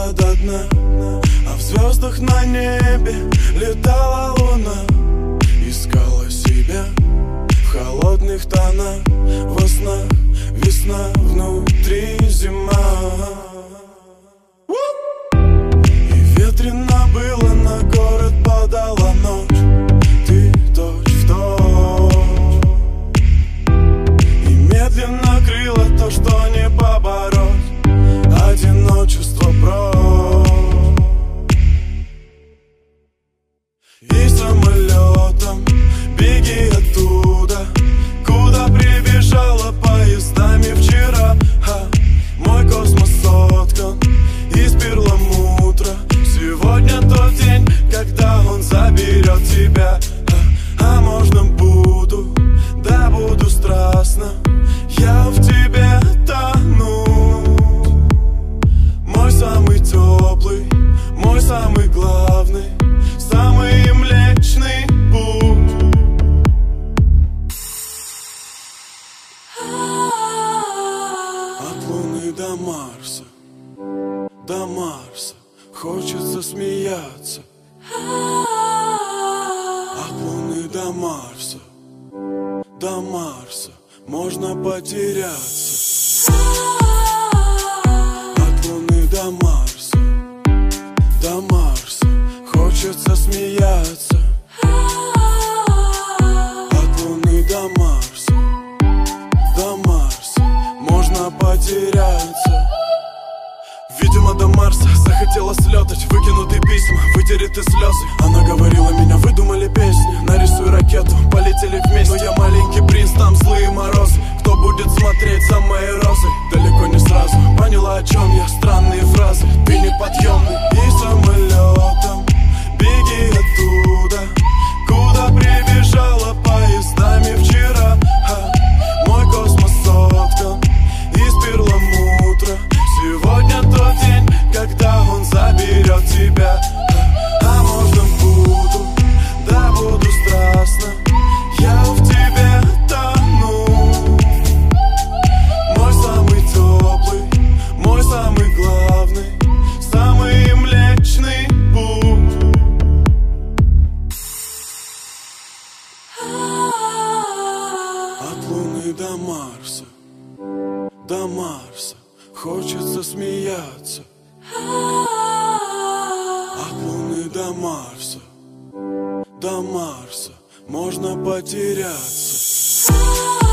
до дна, а в звездах на небе летала луна. Искала себя в холодных тонах, во снах весна, внутри зима. И ветрено было, на город падала ночь. Ты точь в точь, и медленно крыло то, что не побороть. Одиночество прочь. И самолетом беги оттуда, куда прибежала поездами вчера. Мой космос соткан из перламутра. Сегодня тот день, когда он заберет тебя. А можно буду, да буду страстно я в тебе тону. Мой самый теплый, мой самый главный, самый млечный путь. От Луны до Марса, до Марса хочется смеяться. От Луны до Марса, до Марса можно потеряться. От Луны до Марса, до Марса хочется смеяться. От Луны до Марса, до Марса можно потеряться. Видимо, до Марса захотела слетать, выкинутые письма, вытереты слезы. Она говорила, меня выдумали песни, нарисуй ракету, полетели вместе. Но я маленький принц, там злые морозы. Кто будет смотреть за моей розой? Далеко не сразу поняла, о чем я, странные фразы. Ты неподъемный. И самолетом беги оттуда, куда прибежала поездами вчера. Мой космос соткан из перламутра. Сегодня тот день, когда он заберет тебя. А можно буду, да буду страстно я в тебе тону. Мой самый теплый, мой самый главный, самый млечный путь. От Луны до Марса, до Марса хочется смеяться. От Луны до Марса, до Марса можно потеряться.